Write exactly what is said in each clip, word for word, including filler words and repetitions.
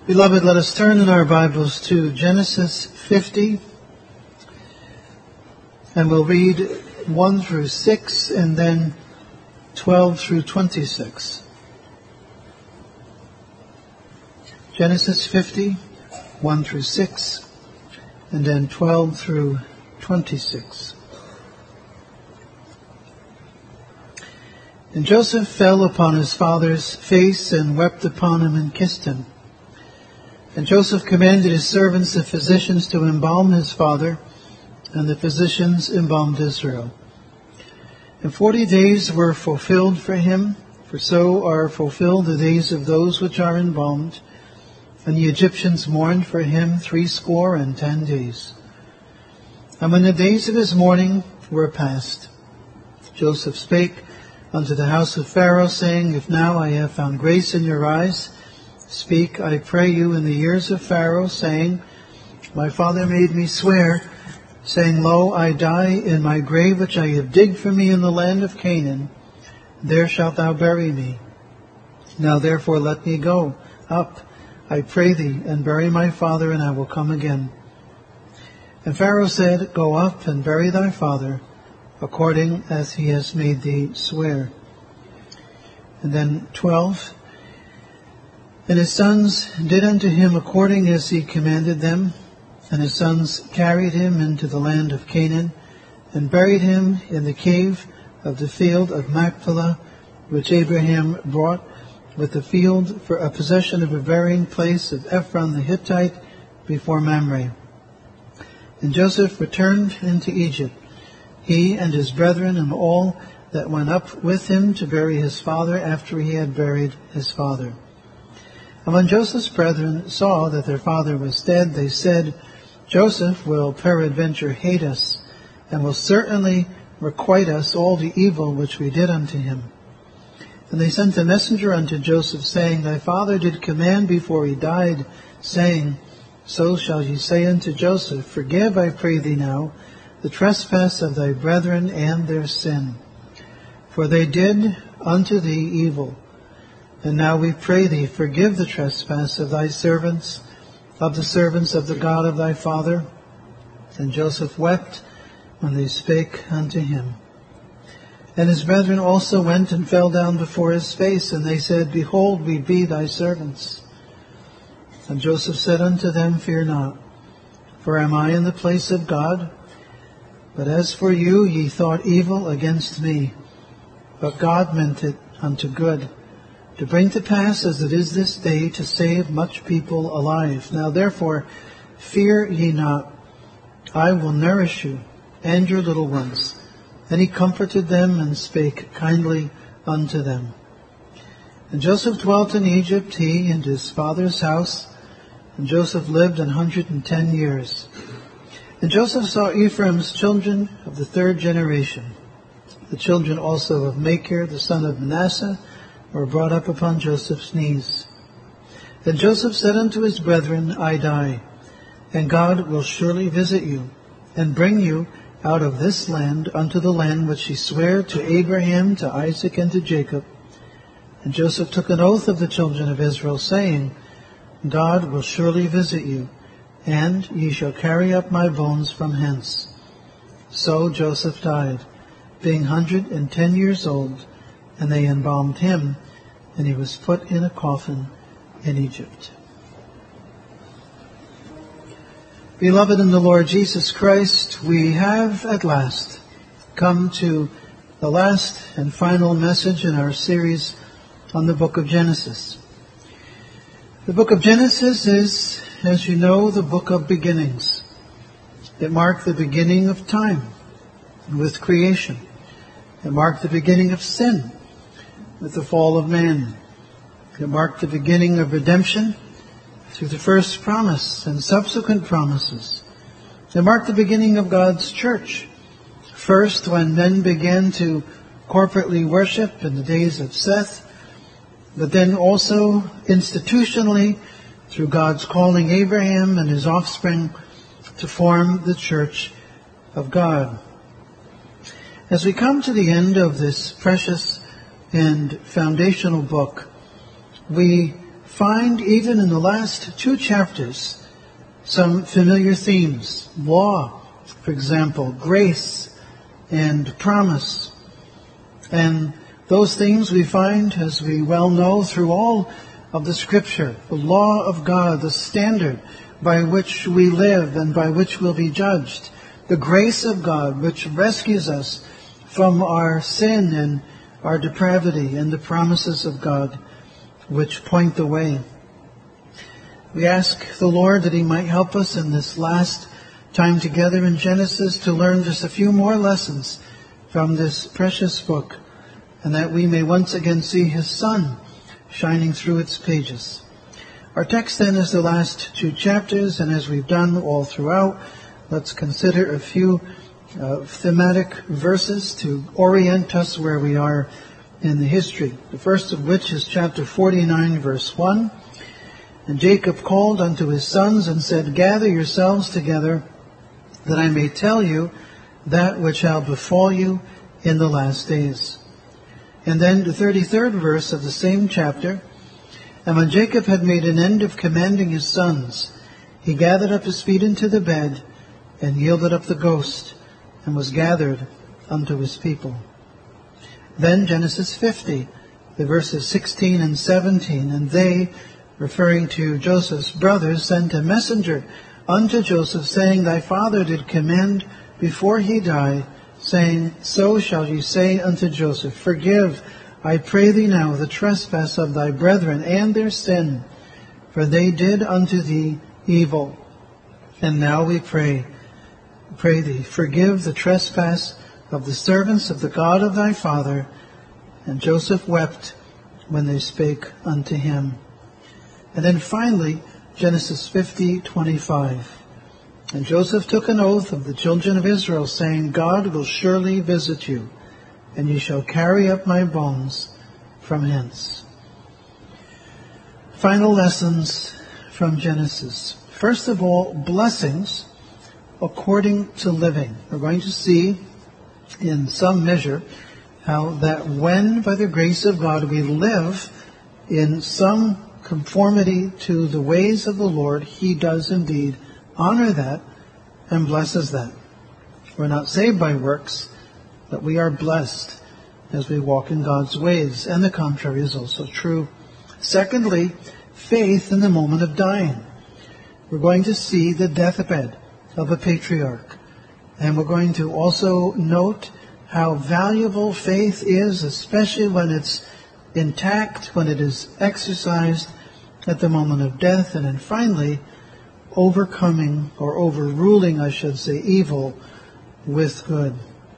Beloved, let us turn in our Bibles to Genesis fifty, and we'll read one through six and then twelve through twenty-six. Genesis fifty, one through six, and then twelve through twenty-six. And Joseph fell upon his father's face and wept upon him and kissed him. And Joseph commanded his servants, the physicians, to embalm his father, and the physicians embalmed Israel. And forty days were fulfilled for him, for so are fulfilled the days of those which are embalmed. And the Egyptians mourned for him threescore and ten days. And when the days of his mourning were past, Joseph spake unto the house of Pharaoh, saying, If now I have found grace in your eyes, speak, I pray you, in the ears of Pharaoh, saying, My father made me swear, saying, Lo, I die in my grave which I have digged for me in the land of Canaan. There shalt thou bury me. Now therefore let me go up, I pray thee, and bury my father, and I will come again. And Pharaoh said, Go up and bury thy father, according as he has made thee swear. And then twelve. And his sons did unto him according as he commanded them. And his sons carried him into the land of Canaan, and buried him in the cave of the field of Machpelah, which Abraham bought with the field for a possession of a burying place of Ephron the Hittite before Mamre. And Joseph returned into Egypt, he and his brethren, and all that went up with him to bury his father after he had buried his father. And when Joseph's brethren saw that their father was dead, they said, Joseph will peradventure hate us, and will certainly requite us all the evil which we did unto him. And they sent a messenger unto Joseph, saying, Thy father did command before he died, saying, So shall ye say unto Joseph, Forgive, I pray thee now, the trespass of thy brethren and their sin. For they did unto thee evil. And now we pray thee, forgive the trespass of thy servants, of the servants of the God of thy father. And Joseph wept when they spake unto him. And his brethren also went and fell down before his face, and they said, Behold, we be thy servants. And Joseph said unto them, Fear not, for am I in the place of God? But as for you, ye thought evil against me, but God meant it unto good, to bring to pass as it is this day, to save much people alive. Now therefore, fear ye not, I will nourish you and your little ones. And he comforted them and spake kindly unto them. And Joseph dwelt in Egypt, he and his father's house. And Joseph lived an hundred and ten years. And Joseph saw Ephraim's children of the third generation. The children also of Machir, the son of Manasseh, were brought up upon Joseph's knees. Then Joseph said unto his brethren, I die, and God will surely visit you, and bring you out of this land unto the land which he sware to Abraham, to Isaac, and to Jacob. And Joseph took an oath of the children of Israel, saying, God will surely visit you, and ye shall carry up my bones from hence. So Joseph died, being hundred and ten years old, and they embalmed him, and he was put in a coffin in Egypt. Beloved in the Lord Jesus Christ, we have at last come to the last and final message in our series on the book of Genesis. The book of Genesis is, as you know, the book of beginnings. It marked the beginning of time with creation. It marked the beginning of sin with the fall of man. It marked the beginning of redemption through the first promise and subsequent promises. It marked the beginning of God's church. First, when men began to corporately worship in the days of Seth, but then also institutionally through God's calling Abraham and his offspring to form the church of God. As we come to the end of this precious and foundational book, we find, even in the last two chapters, some familiar themes. Law, for example, grace and promise. And those themes we find, as we well know, through all of the Scripture. The law of God, the standard by which we live and by which we'll be judged. The grace of God, which rescues us from our sin and our depravity, and the promises of God, which point the way. We ask the Lord that He might help us in this last time together in Genesis to learn just a few more lessons from this precious book, and that we may once again see His Son shining through its pages. Our text then is the last two chapters, and as we've done all throughout, let's consider a few uh, thematic verses to orient us where we are in the history. The first of which is chapter forty-nine, verse one. And Jacob called unto his sons and said, Gather yourselves together, that I may tell you that which shall befall you in the last days. And then the thirty-third verse of the same chapter. And when Jacob had made an end of commanding his sons, he gathered up his feet into the bed, and yielded up the ghost, and was gathered unto his people. Then Genesis fifty, the verses sixteen and seventeen. And they, referring to Joseph's brothers, sent a messenger unto Joseph, saying, Thy father did command before he died, saying, So shall ye say unto Joseph, Forgive, I pray thee now, the trespass of thy brethren and their sin, for they did unto thee evil. And now we pray, pray thee, forgive the trespass of the servants of the God of thy father. And Joseph wept when they spake unto him. And then finally, Genesis fifty twenty-five. And Joseph took an oath of the children of Israel, saying, God will surely visit you, and ye shall carry up my bones from hence. Final lessons from Genesis. First of all, blessings according to living. We're going to see in some measure how that when, by the grace of God, we live in some conformity to the ways of the Lord, He does indeed honor that and blesses that. We're not saved by works, but we are blessed as we walk in God's ways, and the contrary is also true. Secondly, faith in the moment of dying. We're going to see the deathbed of a patriarch, and we're going to also note how valuable faith is, especially when it's intact, when it is exercised at the moment of death. And then finally, overcoming, or overruling, I should say, evil with good.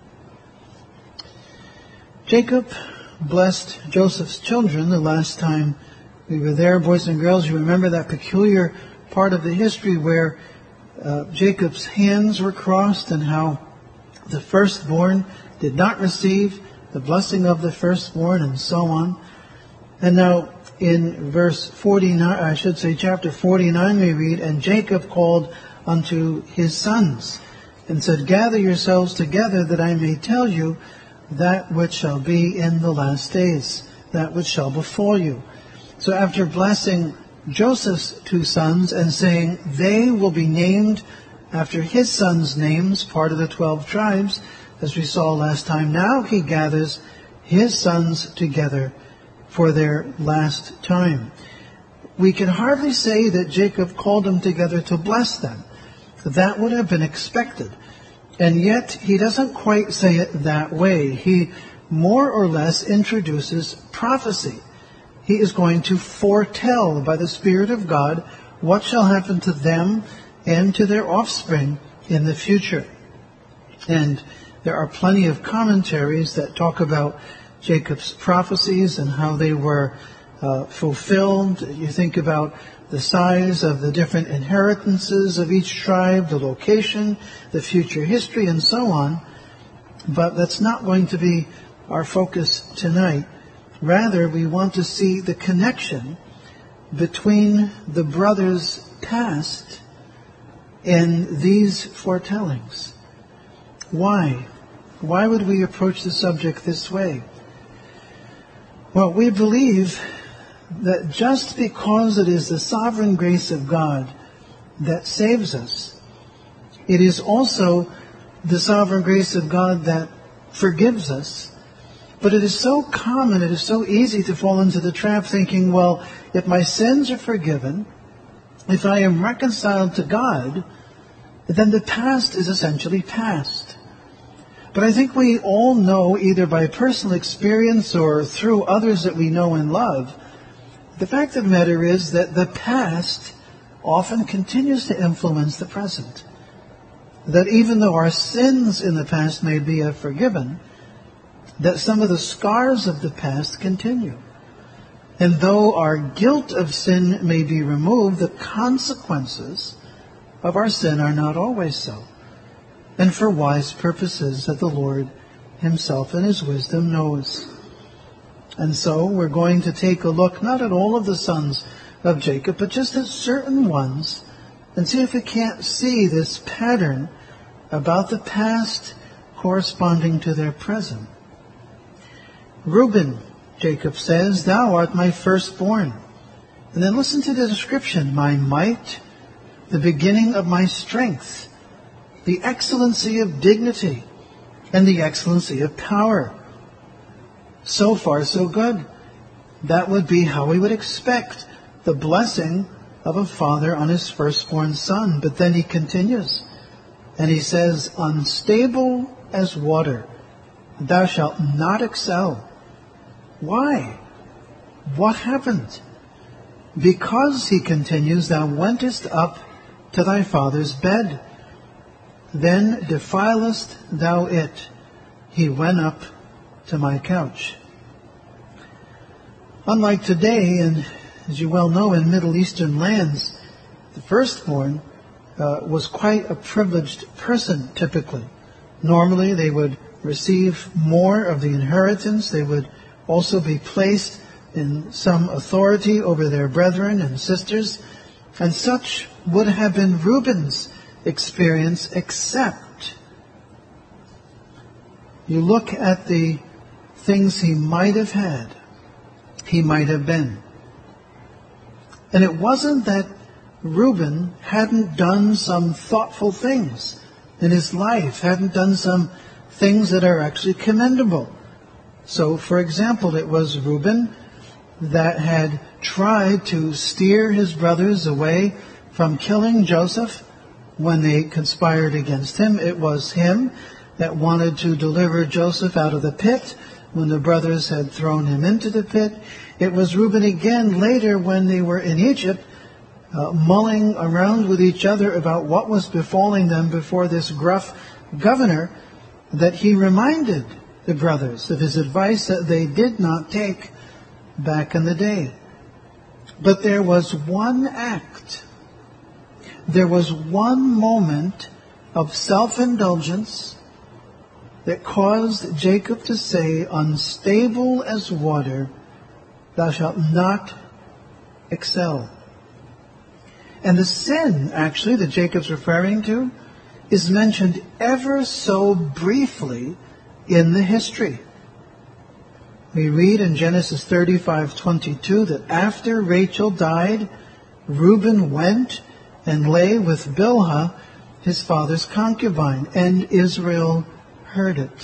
Jacob blessed Joseph's children the last time we were there. Boys and girls, you remember that peculiar part of the history where uh, Jacob's hands were crossed, and how the firstborn did not receive the blessing of the firstborn, and so on. And now in verse forty-nine, I should say chapter forty-nine, we read, And Jacob called unto his sons, and said, Gather yourselves together, that I may tell you that which shall be in the last days, that which shall befall you. So after blessing Joseph's two sons and saying they will be named after his sons' names, part of the twelve tribes, as we saw last time, now he gathers his sons together for their last time. We can hardly say that Jacob called them together to bless them. That would have been expected. And yet he doesn't quite say it that way. He more or less introduces prophecy. He is going to foretell by the Spirit of God what shall happen to them and to their offspring in the future. And there are plenty of commentaries that talk about Jacob's prophecies and how they were uh, fulfilled. You think about the size of the different inheritances of each tribe, the location, the future history, and so on. But that's not going to be our focus tonight. Rather, we want to see the connection between the brothers' past and these foretellings. Why? Why would we approach the subject this way? Well, we believe that just because it is the sovereign grace of God that saves us, it is also the sovereign grace of God that forgives us. But it is so common, it is so easy to fall into the trap thinking, well, if my sins are forgiven, if I am reconciled to God, then the past is essentially past. But I think we all know, either by personal experience or through others that we know and love, the fact of the matter is that the past often continues to influence the present. That even though our sins in the past may be forgiven, that some of the scars of the past continue. And though our guilt of sin may be removed, the consequences of our sin are not always so. And for wise purposes that the Lord himself in his wisdom knows. And so we're going to take a look not at all of the sons of Jacob, but just at certain ones, and see if we can't see this pattern about the past corresponding to their present. Reuben, Jacob says, thou art my firstborn. And then listen to the description, my might, the beginning of my strength, the excellency of dignity, and the excellency of power. So far, so good. That would be how we would expect the blessing of a father on his firstborn son. But then he continues, and he says, unstable as water, thou shalt not excel. Why? What happened? Because, he continues, thou wentest up to thy father's bed. Then defilest thou it. He went up to my couch. Unlike today, and as you well know, in Middle Eastern lands, the firstborn uh, was quite a privileged person, typically. Normally, they would receive more of the inheritance. They would also be placed in some authority over their brethren and sisters. And such would have been Reuben's experience, except you look at the things he might have had, he might have been. And it wasn't that Reuben hadn't done some thoughtful things in his life, hadn't done some things that are actually commendable. So, for example, it was Reuben that had tried to steer his brothers away from killing Joseph when they conspired against him. It was him that wanted to deliver Joseph out of the pit when the brothers had thrown him into the pit. It was Reuben again later when they were in Egypt, uh, mulling around with each other about what was befalling them before this gruff governor, that he reminded the brothers of his advice that they did not take back in the day. But there was one act, there was one moment of self-indulgence that caused Jacob to say, unstable as water, thou shalt not excel. And the sin, actually, that Jacob's referring to, is mentioned ever so briefly in the history. We read in Genesis thirty-five twenty-two that after Rachel died, Reuben went and lay with Bilhah, his father's concubine, and Israel heard it.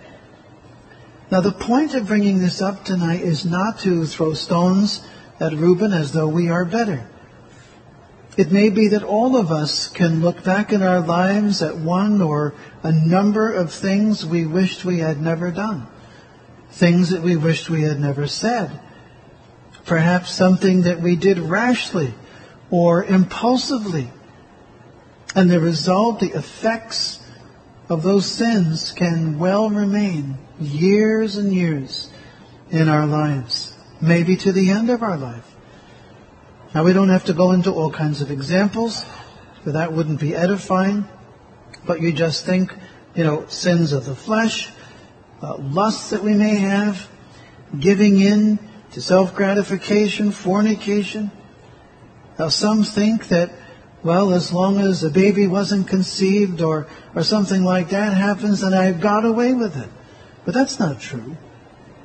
Now, the point of bringing this up tonight is not to throw stones at Reuben as though we are better. It may be that all of us can look back in our lives at one or a number of things we wished we had never done. Things that we wished we had never said. Perhaps something that we did rashly or impulsively. And the result, the effects of those sins can well remain years and years in our lives. Maybe to the end of our life. Now, we don't have to go into all kinds of examples, for that wouldn't be edifying. But you just think, you know, sins of the flesh, uh, lusts that we may have, giving in to self-gratification, fornication. Now, some think that, well, as long as a baby wasn't conceived or, or something like that happens, then I got away with it. But that's not true.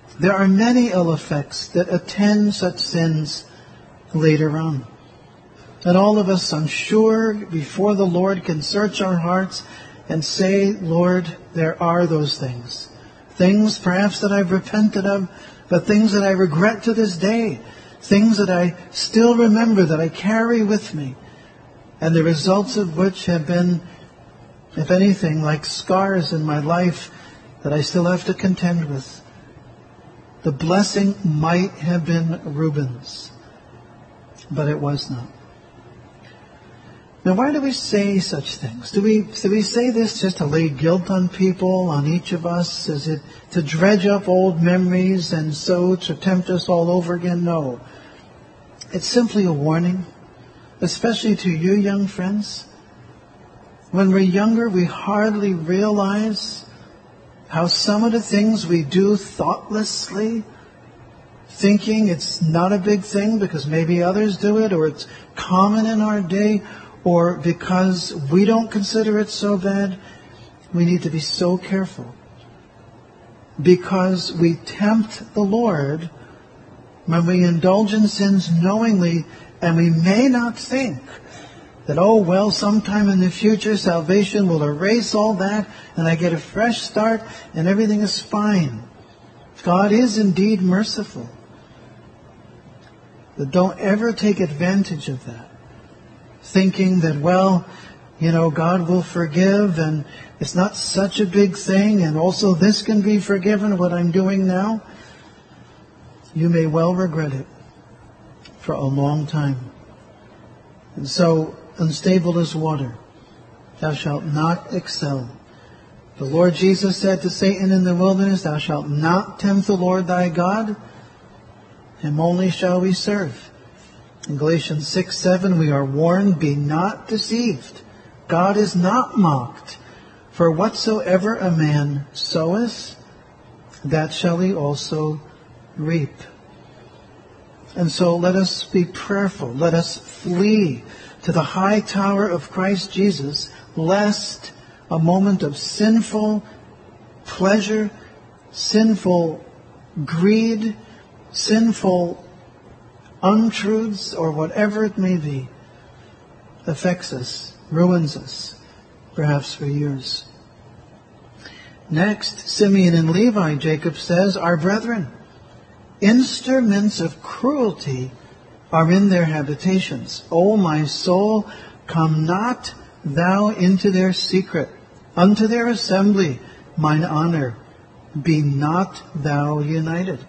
There are many ill effects that attend such sins later on. And all of us, I'm sure, before the Lord can search our hearts and say, Lord, there are those things. Things perhaps that I've repented of, but things that I regret to this day. Things that I still remember, that I carry with me. And the results of which have been, if anything, like scars in my life that I still have to contend with. The blessing might have been Reuben's, but it was not. Now, why do we say such things? Do we do we say this just to lay guilt on people, on each of us? Is it to dredge up old memories and so to tempt us all over again? No. It's simply a warning, especially to you young friends. When we're younger, we hardly realize how some of the things we do thoughtlessly, thinking it's not a big thing because maybe others do it, or it's common in our day, or because we don't consider it so bad, we need to be so careful. Because we tempt the Lord when we indulge in sins knowingly, and we may not think that, oh, well, sometime in the future salvation will erase all that and I get a fresh start and everything is fine. God is indeed merciful. But don't ever take advantage of that, thinking that, well, you know, God will forgive and it's not such a big thing, and also this can be forgiven, what I'm doing now. You may well regret it for a long time. And so, unstable as water, thou shalt not excel. The Lord Jesus said to Satan in the wilderness, thou shalt not tempt the Lord thy God, him only shall we serve. In Galatians six seven, we are warned, be not deceived. God is not mocked. For whatsoever a man soweth, that shall he also reap. And so let us be prayerful. Let us flee to the high tower of Christ Jesus, lest a moment of sinful pleasure, sinful greed, sinful untruths, or whatever it may be, affects us, ruins us, perhaps for years. Next, Simeon and Levi, Jacob says, are brethren. Instruments of cruelty are in their habitations. O my soul, come not thou into their secret. Unto their assembly, mine honor, be not thou united.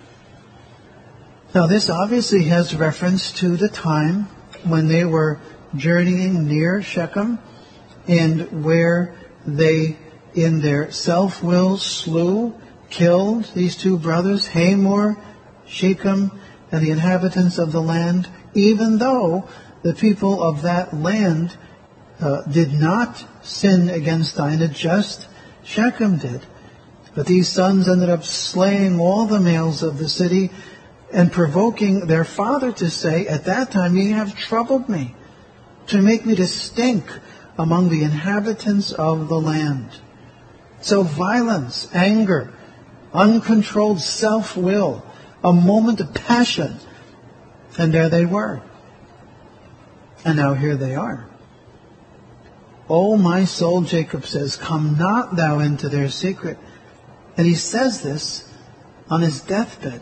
Now this obviously has reference to the time when they were journeying near Shechem, and where they, in their self-will, slew, killed these two brothers, Hamor, Shechem, and the inhabitants of the land, even though the people of that land uh, did not sin against Dinah, just Shechem did. But these sons ended up slaying all the males of the city and provoking their father to say, at that time ye have troubled me, to make me to stink among the inhabitants of the land. So violence, anger, uncontrolled self-will, a moment of passion, and there they were. And now here they are. O my soul, Jacob says, come not thou into their secret. And he says this on his deathbed.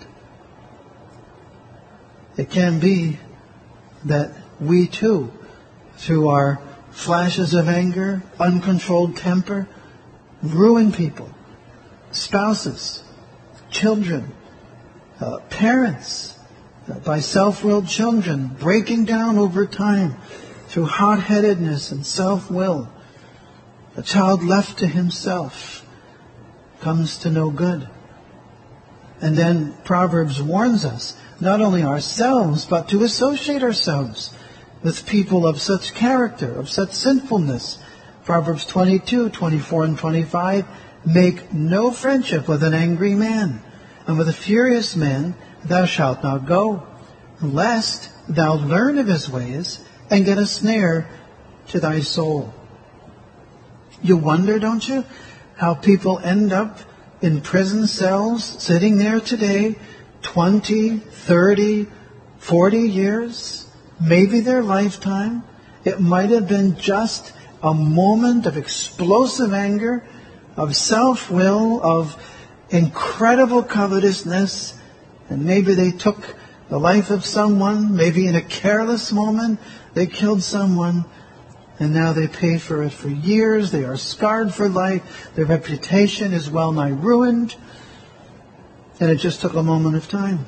It can be that we too, through our flashes of anger, uncontrolled temper, ruin people, spouses, children, uh, parents, uh, by self-willed children, breaking down over time through hot-headedness and self-will. A child left to himself comes to no good. And then Proverbs warns us, not only ourselves, but to associate ourselves with people of such character, of such sinfulness. Proverbs twenty-two, twenty-four, and twenty-five, make no friendship with an angry man, and with a furious man thou shalt not go, lest thou learn of his ways and get a snare to thy soul. You wonder, don't you, how people end up in prison cells, sitting there today, twenty, thirty, forty years, maybe their lifetime. It might have been just a moment of explosive anger, of self-will, of incredible covetousness, and maybe they took the life of someone, maybe in a careless moment they killed someone, and now they pay for it for years. They are scarred for life. Their reputation is well nigh ruined, and it just took a moment of time.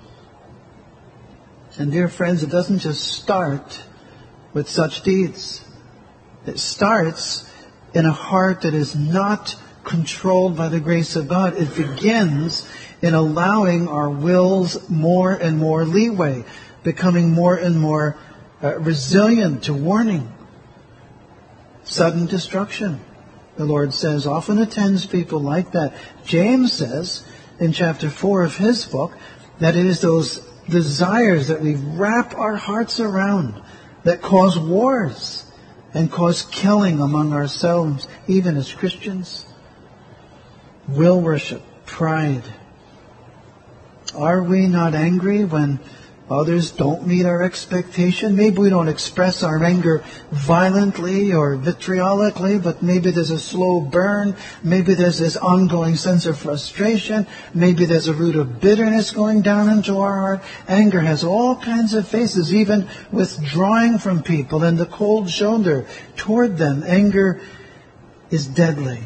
And dear friends, it doesn't just start with such deeds. It starts in a heart that is not controlled by the grace of God. It begins in allowing our wills more and more leeway, becoming more and more uh, resilient to warning. Sudden destruction, the Lord says, often attends people like that. James says in chapter four of his book that it is those desires that we wrap our hearts around that cause wars and cause killing among ourselves, even as Christians. Will worship, pride. Are we not angry when others don't meet our expectation? Maybe we don't express our anger violently or vitriolically, but maybe there's a slow burn. Maybe there's this ongoing sense of frustration. Maybe there's a root of bitterness going down into our heart. Anger has all kinds of faces, even withdrawing from people and the cold shoulder toward them. Anger is deadly.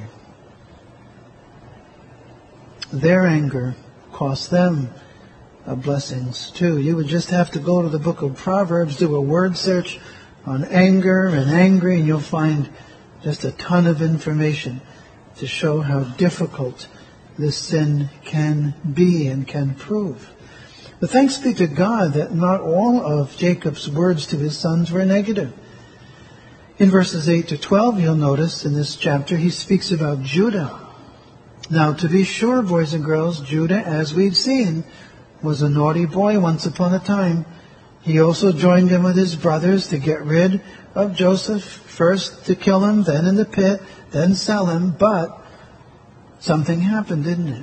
Their anger cost them blessings too. You would just have to go to the book of Proverbs, do a word search on anger and angry, and you'll find just a ton of information to show how difficult this sin can be and can prove. But thanks be to God that not all of Jacob's words to his sons were negative. In verses eight to twelve, you'll notice in this chapter, he speaks about Judah. Now, to be sure, boys and girls, Judah, as we've seen, was a naughty boy once upon a time. He also joined in with his brothers to get rid of Joseph, first to kill him, then in the pit, then sell him. But something happened, didn't it?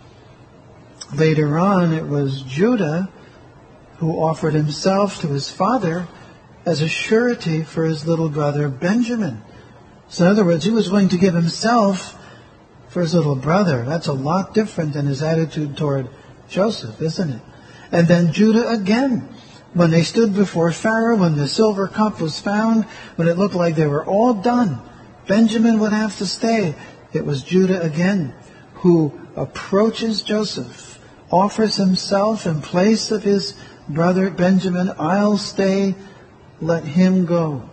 Later on, it was Judah who offered himself to his father as a surety for his little brother Benjamin. So in other words, he was willing to give himself for his little brother. That's a lot different than his attitude toward Joseph, isn't it? And then Judah again, when they stood before Pharaoh, when the silver cup was found, when it looked like they were all done, Benjamin would have to stay. It was Judah again who approaches Joseph, offers himself in place of his brother Benjamin. I'll stay, let him go.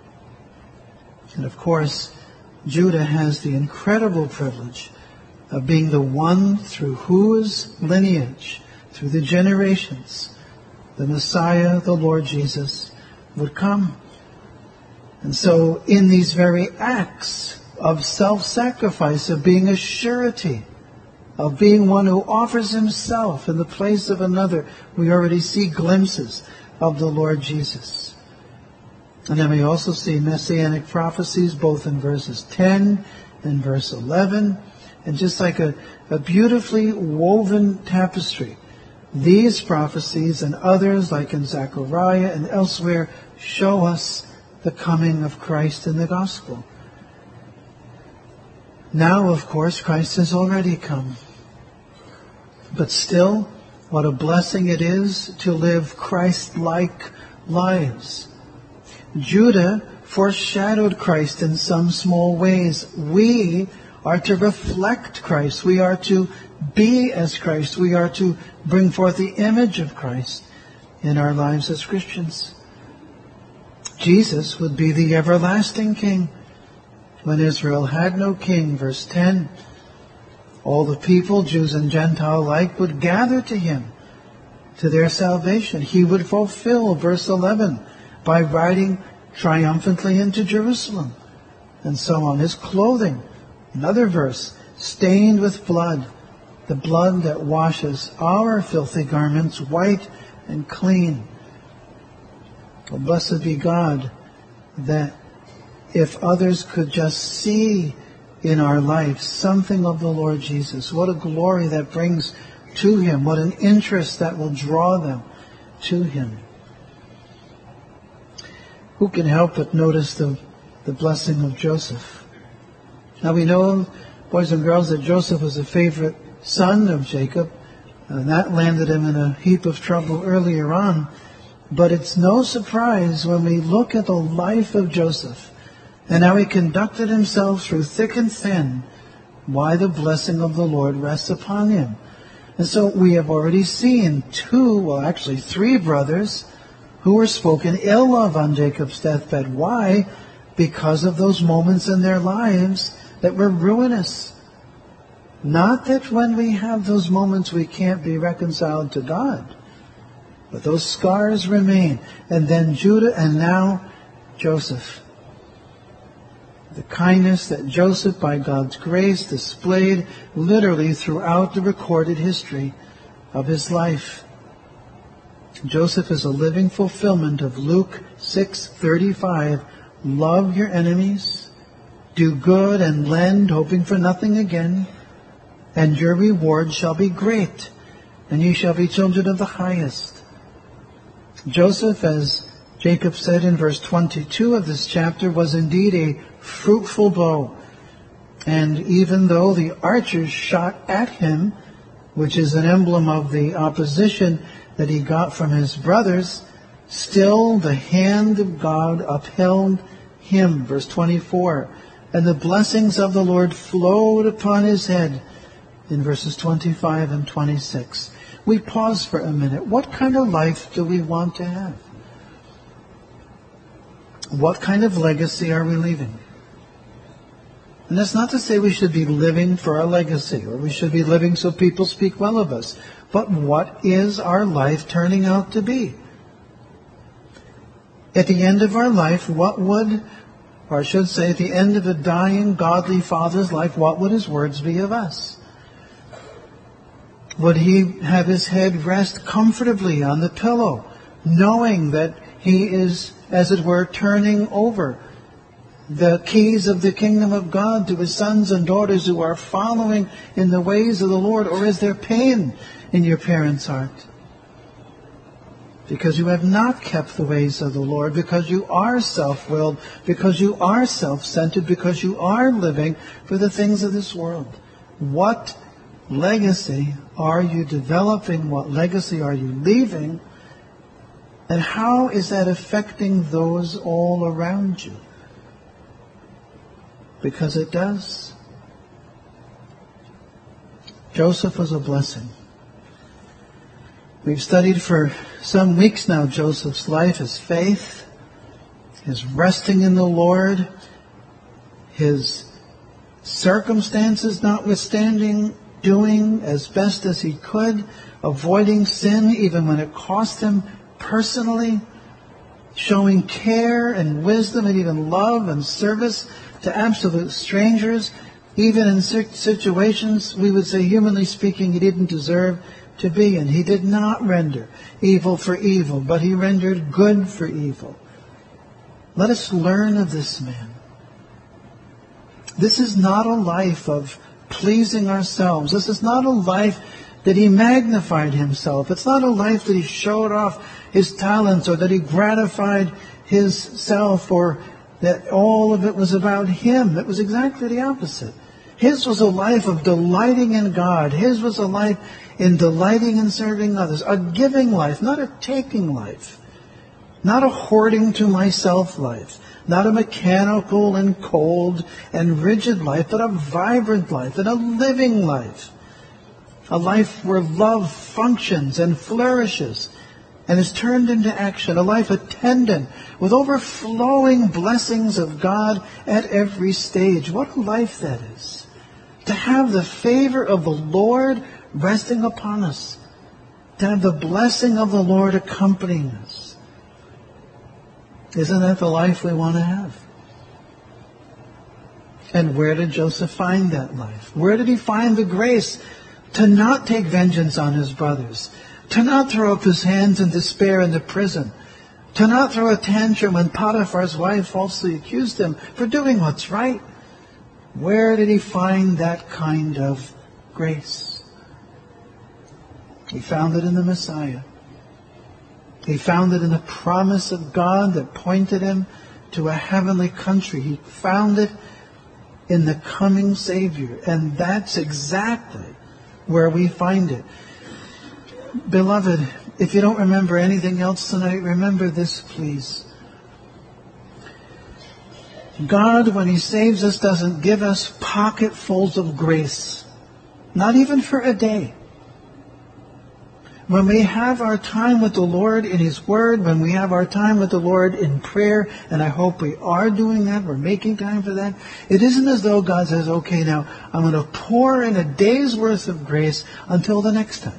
And of course, Judah has the incredible privilege of being the one through whose lineage, through the generations, the Messiah, the Lord Jesus, would come. And so in these very acts of self-sacrifice, of being a surety, of being one who offers himself in the place of another, we already see glimpses of the Lord Jesus. And then we also see messianic prophecies both in verses ten and verse eleven. And just like a, a beautifully woven tapestry, these prophecies and others like in Zechariah and elsewhere show us the coming of Christ in the gospel. Now, of course, Christ has already come. But still, what a blessing it is to live Christ-like lives. Judah foreshadowed Christ in some small ways. We are to reflect Christ. We are to be as Christ. We are to bring forth the image of Christ in our lives as Christians. Jesus would be the everlasting King. When Israel had no king, verse ten, all the people, Jews and Gentile alike, would gather to him, to their salvation. He would fulfill, verse eleven, by riding triumphantly into Jerusalem, and so on. His clothing, another verse, stained with blood, the blood that washes our filthy garments white and clean. Well, blessed be God that if others could just see in our life something of the Lord Jesus. What a glory that brings to Him. What an interest that will draw them to Him. Who can help but notice the, the blessing of Joseph? Now we know, boys and girls, that Joseph was a favorite son of Jacob. And that landed him in a heap of trouble earlier on. But it's no surprise when we look at the life of Joseph and how he conducted himself through thick and thin, why the blessing of the Lord rests upon him. And so we have already seen two, well actually three brothers who were spoken ill of on Jacob's deathbed. Why? Because of those moments in their lives that were ruinous. Not that when we have those moments we can't be reconciled to God, but those scars remain. And then Judah and now Joseph. The kindness that Joseph, by God's grace, displayed literally throughout the recorded history of his life. Joseph is a living fulfillment of Luke six thirty-five. Love your enemies, do good and lend, hoping for nothing again, and your reward shall be great, and ye shall be children of the highest. Joseph, as Jacob said in verse twenty-two of this chapter, was indeed a fruitful bow. And even though the archers shot at him, which is an emblem of the opposition that he got from his brothers, still the hand of God upheld him. Verse twenty-four. And the blessings of the Lord flowed upon his head. In verses twenty-five and twenty-six. We pause for a minute. What kind of life do we want to have? What kind of legacy are we leaving? And that's not to say we should be living for our legacy, or we should be living so people speak well of us. But what is our life turning out to be? At the end of our life, what would, or I should say, at the end of a dying, godly father's life, what would his words be of us? Would he have his head rest comfortably on the pillow, knowing that he is, as it were, turning over the keys of the kingdom of God to his sons and daughters who are following in the ways of the Lord? Or is there pain in your parents' heart because you have not kept the ways of the Lord, because you are self-willed, because you are self-centered, because you are living for the things of this world? What legacy are you developing? What legacy are you leaving? And how is that affecting those all around you? Because it does. Joseph was a blessing. We've studied for some weeks now Joseph's life, his faith, his resting in the Lord, his circumstances notwithstanding, doing as best as he could, avoiding sin even when it cost him personally, showing care and wisdom and even love and service to absolute strangers, even in situations, we would say, humanly speaking, he didn't deserve to be in. He did not render evil for evil, but he rendered good for evil. Let us learn of this man. This is not a life of pleasing ourselves. This is not a life that he magnified himself. It's not a life that he showed off his talents, or that he gratified his self, or that all of it was about him. It was exactly the opposite. His was a life of delighting in God. His was a life in delighting in serving others. A giving life, not a taking life. Not a hoarding to myself life. Not a mechanical and cold and rigid life, but a vibrant life and a living life. A life where love functions and flourishes and is turned into action. A life attendant with overflowing blessings of God at every stage. What a life that is. To have the favor of the Lord resting upon us. To have the blessing of the Lord accompanying us. Isn't that the life we want to have? And where did Joseph find that life? Where did he find the grace to not take vengeance on his brothers? To not throw up his hands in despair in the prison? To not throw a tantrum when Potiphar's wife falsely accused him for doing what's right? Where did he find that kind of grace? He found it in the Messiah. He found it in the promise of God that pointed him to a heavenly country. He found it in the coming Savior. And that's exactly where we find it. Beloved, if you don't remember anything else tonight, remember this, please. God, when He saves us, doesn't give us pocketfuls of grace. Not even for a day. When we have our time with the Lord in His Word, when we have our time with the Lord in prayer, and I hope we are doing that, we're making time for that, it isn't as though God says, okay, now I'm going to pour in a day's worth of grace until the next time.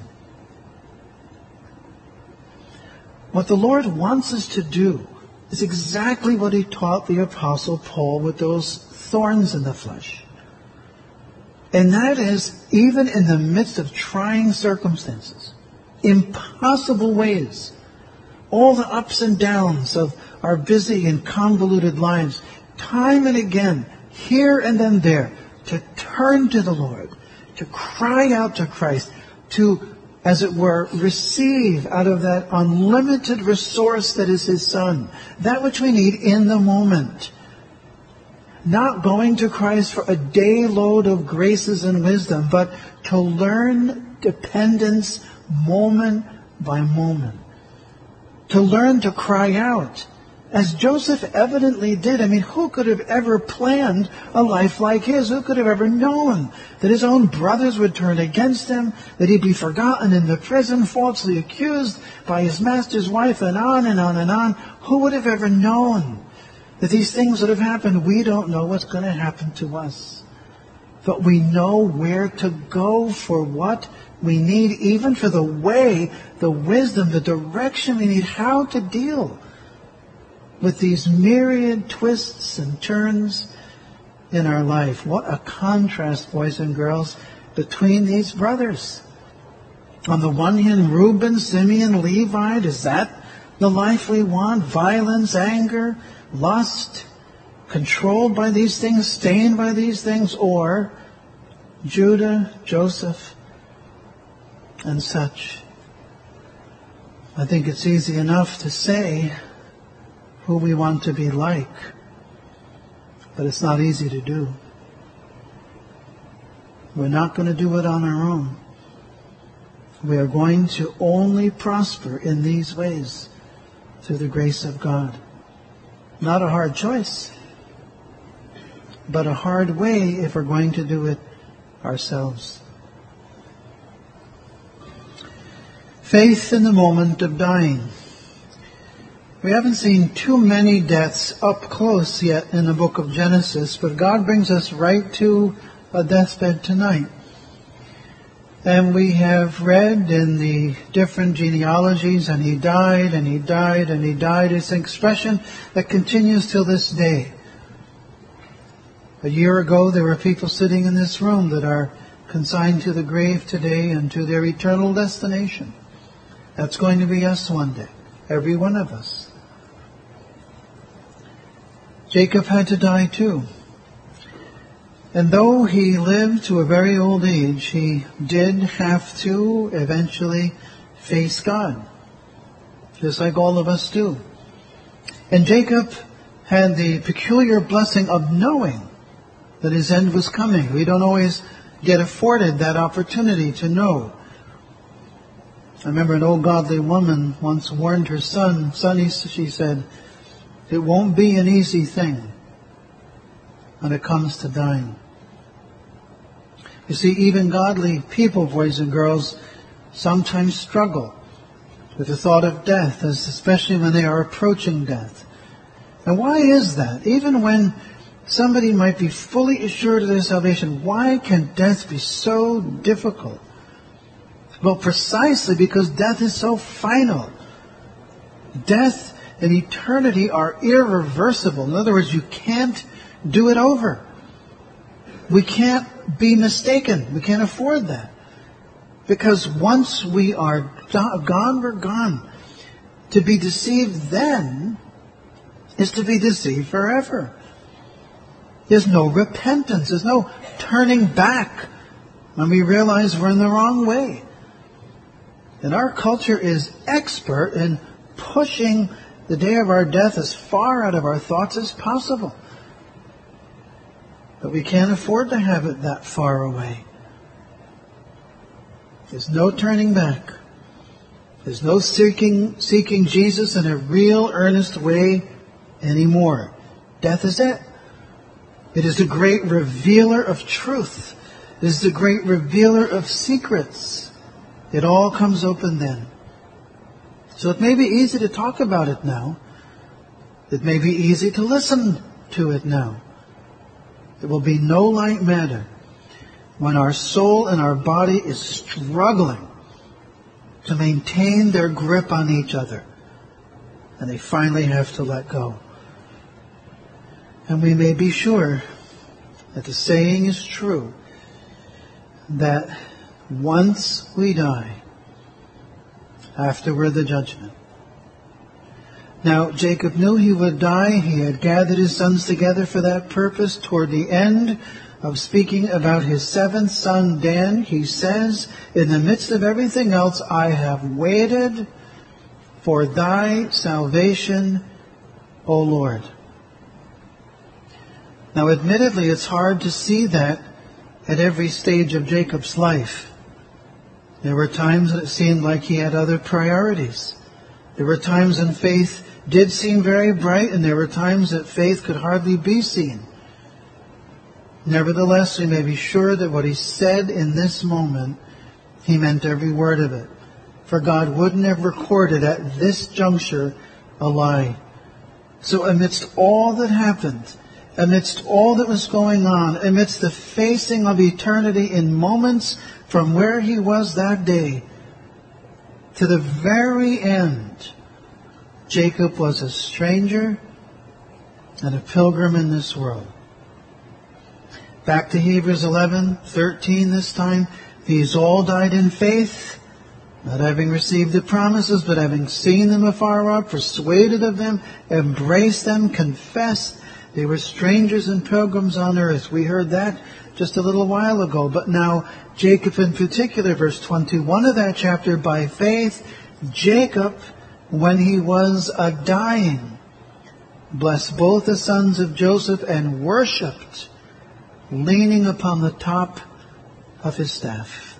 What the Lord wants us to do is exactly what He taught the Apostle Paul with those thorns in the flesh. And that is, even in the midst of trying circumstances, impossible ways, all the ups and downs of our busy and convoluted lives, time and again, here and then there, to turn to the Lord, to cry out to Christ, to, as it were, receive out of that unlimited resource that is His Son, that which we need in the moment. Not going to Christ for a day load of graces and wisdom, but to learn dependence moment by moment. To learn to cry out, as Joseph evidently did. I mean, who could have ever planned a life like his? Who could have ever known that his own brothers would turn against him, that he'd be forgotten in the prison, falsely accused by his master's wife, and on and on and on? Who would have ever known that these things would have happened? We don't know what's going to happen to us. But we know where to go for what we need, even for the way, the wisdom, the direction we need, how to deal with these myriad twists and turns in our life. What a contrast, boys and girls, between these brothers. On the one hand, Reuben, Simeon, Levi, is that the life we want? Violence, anger, lust, controlled by these things, stained by these things? Or Judah, Joseph, and such? I think it's easy enough to say who we want to be like, but it's not easy to do. We're not going to do it on our own. We are going to only prosper in these ways through the grace of God. Not a hard choice, but a hard way if we're going to do it ourselves. Faith in the moment of dying. We haven't seen too many deaths up close yet in the book of Genesis, but God brings us right to a deathbed tonight. And we have read in the different genealogies, and he died, and he died, and he died. It's an expression that continues till this day. A year ago, there were people sitting in this room that are consigned to the grave today and to their eternal destination. That's going to be us one day, every one of us. Jacob had to die too. And though he lived to a very old age, he did have to eventually face God, just like all of us do. And Jacob had the peculiar blessing of knowing that his end was coming. We don't always get afforded that opportunity to know. I remember an old godly woman once warned her son, Sonny, she said, it won't be an easy thing when it comes to dying. You see, even godly people, boys and girls, sometimes struggle with the thought of death, especially when they are approaching death. And why is that? Even when somebody might be fully assured of their salvation, why can death be so difficult? Well, precisely because death is so final. Death and eternity are irreversible. In other words, you can't do it over. We can't be mistaken. We can't afford that. Because once we are gone, we're gone. To be deceived then is to be deceived forever. There's no repentance. There's no turning back when we realize we're in the wrong way. And our culture is expert in pushing the day of our death as far out of our thoughts as possible. But we can't afford to have it that far away. There's no turning back. There's no seeking, seeking Jesus in a real, earnest way anymore. Death is it. It is the great revealer of truth. It is the great revealer of secrets. It all comes open then. So it may be easy to talk about it now. It may be easy to listen to it now. It will be no light matter when our soul and our body is struggling to maintain their grip on each other, and they finally have to let go. And we may be sure that the saying is true, that once we die, afterward the judgment. Now, Jacob knew he would die. He had gathered his sons together for that purpose. Toward the end of speaking about his seventh son, Dan, he says, in the midst of everything else, I have waited for thy salvation, O Lord. Now, admittedly, it's hard to see that at every stage of Jacob's life. There were times that it seemed like he had other priorities. There were times when faith did seem very bright, and there were times that faith could hardly be seen. Nevertheless, we may be sure that what he said in this moment, he meant every word of it. For God wouldn't have recorded at this juncture a lie. So amidst all that happened, amidst all that was going on, amidst the facing of eternity in moments from where he was that day to the very end, Jacob was a stranger and a pilgrim in this world. Back to Hebrews eleven thirteen this time. These all died in faith, not having received the promises, but having seen them afar off, persuaded of them, embraced them, confessed they were strangers and pilgrims on earth. We heard that just a little while ago. But now, Jacob in particular, verse twenty-one of that chapter, by faith, Jacob, when he was a dying, blessed both the sons of Joseph and worshipped, leaning upon the top of his staff.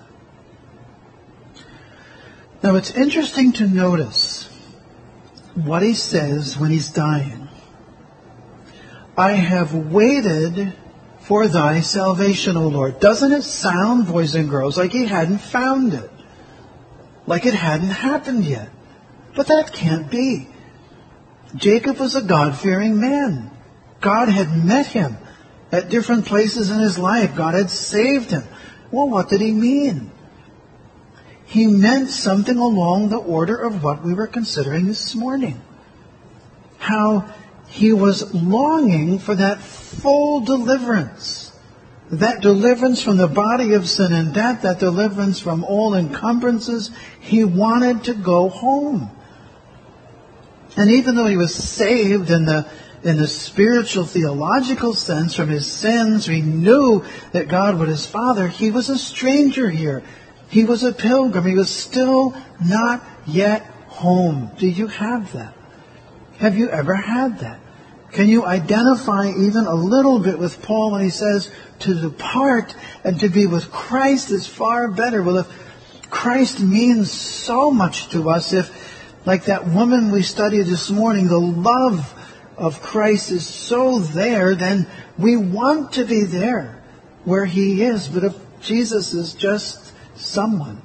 Now it's interesting to notice what he says when he's dying. I have waited for thy salvation, O Lord. Doesn't it sound, boys and girls, like he hadn't found it? Like it hadn't happened yet? But that can't be. Jacob was a God-fearing man. God had met him at different places in his life. God had saved him. Well, what did he mean? He meant something along the order of what we were considering this morning. How he was longing for that full deliverance. That deliverance from the body of sin and death. That deliverance from all encumbrances. He wanted to go home. And even though he was saved in the in the spiritual, theological sense from his sins, he knew that God was his Father. He was a stranger here. He was a pilgrim. He was still not yet home. Do you have that? Have you ever had that? Can you identify even a little bit with Paul when he says to depart and to be with Christ is far better? Well, if Christ means so much to us, if, like that woman we studied this morning, the love of Christ is so there, then we want to be there where he is. But if Jesus is just someone,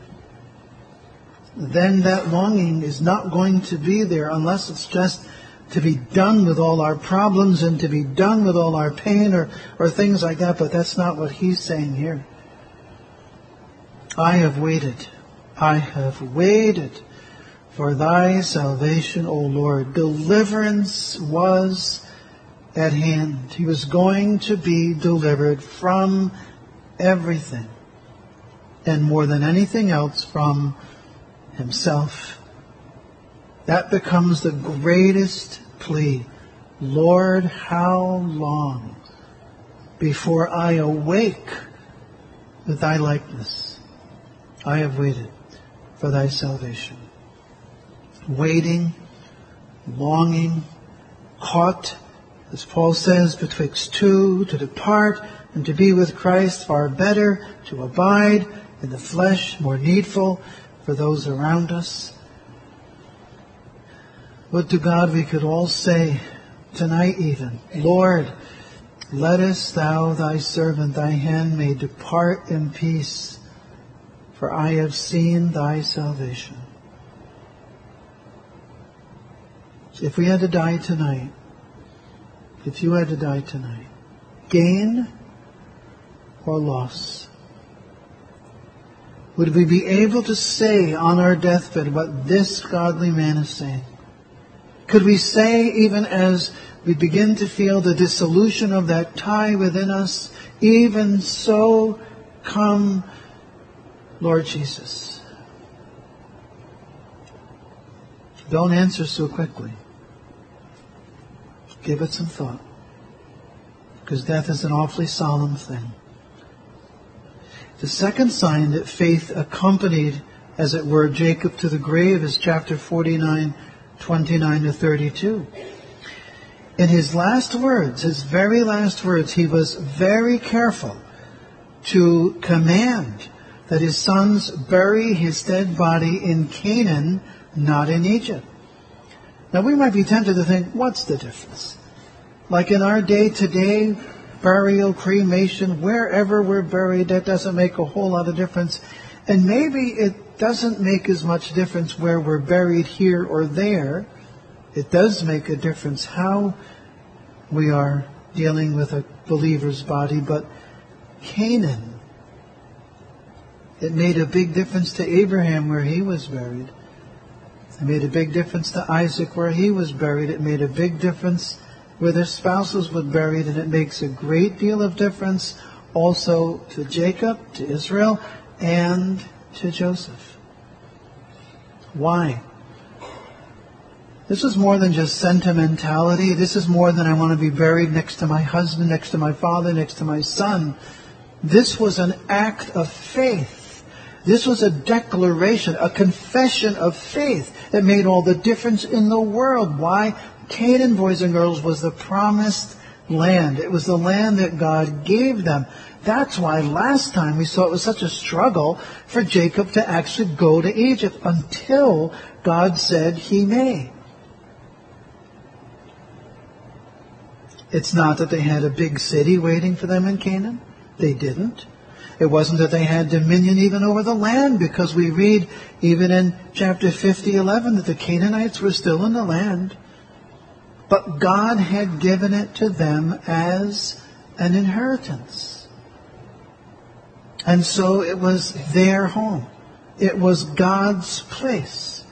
then that longing is not going to be there unless it's just to be done with all our problems and to be done with all our pain or, or things like that. But that's not what he's saying here. I have waited. I have waited for thy salvation, O Lord. Deliverance was at hand. He was going to be delivered from everything. And more than anything else, from himself. That becomes the greatest plea. Lord, how long before I awake with thy likeness. I have waited for thy salvation. Waiting, longing, caught, as Paul says, betwixt two, to depart and to be with Christ, far better, to abide in the flesh, more needful for those around us. Would to God we could all say tonight even, Lord, lettest thou thy servant, thy handmaid, depart in peace, for I have seen thy salvation. If we had to die tonight, if you had to die tonight, gain or loss? Would we be able to say on our deathbed what this godly man is saying? Could we say, even as we begin to feel the dissolution of that tie within us, even so, come, Lord Jesus? Don't answer so quickly. Give it some thought, because death is an awfully solemn thing. The second sign that faith accompanied, as it were, Jacob to the grave is chapter forty-nine, twenty-nine to thirty-two. In his last words, his very last words, he was very careful to command that his sons bury his dead body in Canaan, not in Egypt. Now we might be tempted to think, what's the difference? Like in our day today, burial, cremation, wherever we're buried, that doesn't make a whole lot of difference. And maybe it doesn't make as much difference where we're buried here or there. It does make a difference how we are dealing with a believer's body. But Canaan, it made a big difference to Abraham where he was buried. It made a big difference to Isaac where he was buried. It made a big difference where their spouses were buried. And it makes a great deal of difference also to Jacob, to Israel, and to Joseph. Why? This is more than just sentimentality. This is more than I want to be buried next to my husband, next to my father, next to my son. This was an act of faith. This was a declaration, a confession of faith that made all the difference in the world. Why? Canaan, boys and girls, was the promised land. It was the land that God gave them. That's why last time we saw it was such a struggle for Jacob to actually go to Egypt until God said he may. It's not that they had a big city waiting for them in Canaan. They didn't. It wasn't that they had dominion even over the land, because we read even in chapter fifty, eleven that the Canaanites were still in the land. But God had given it to them as an inheritance. And so it was their home. It was God's place.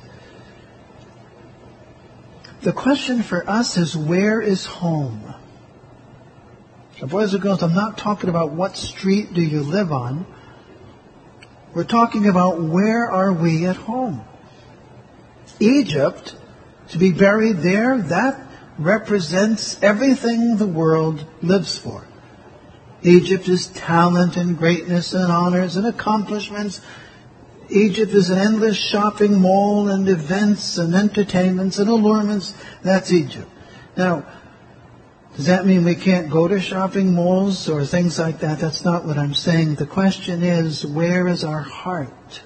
The question for us is, where is home? So boys and girls, I'm not talking about what street do you live on. We're talking about where are we at home. Egypt, to be buried there, that represents everything the world lives for. Egypt is talent and greatness and honors and accomplishments. Egypt is an endless shopping mall and events and entertainments and allurements. That's Egypt. Now, does that mean we can't go to shopping malls or things like that? That's not what I'm saying. The question is, where is our heart?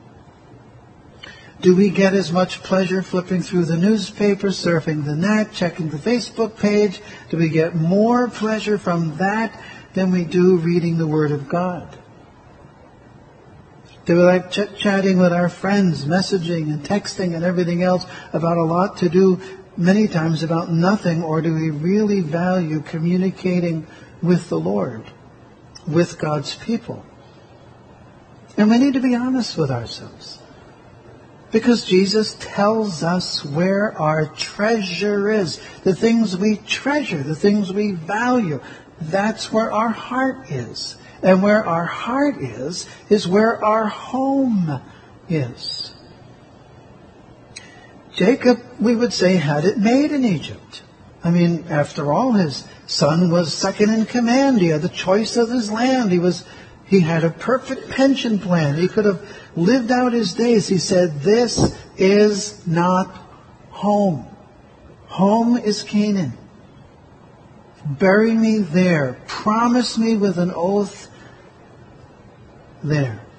Do we get as much pleasure flipping through the newspaper, surfing the net, checking the Facebook page? Do we get more pleasure from that than we do reading the Word of God? Do we like chit-chatting with our friends, messaging and texting and everything else about a lot to do, many times about nothing? Or do we really value communicating with the Lord, with God's people? And we need to be honest with ourselves. Because Jesus tells us where our treasure is. The things we treasure, the things we value. That's where our heart is. And where our heart is, is where our home is. Jacob, we would say, had it made in Egypt. I mean, after all, his son was second in command. He had the choice of his land. He was, he had a perfect pension plan. He could have lived out his days. He said, this is not home. Home is Canaan. Bury me there. Promise me with an oath there.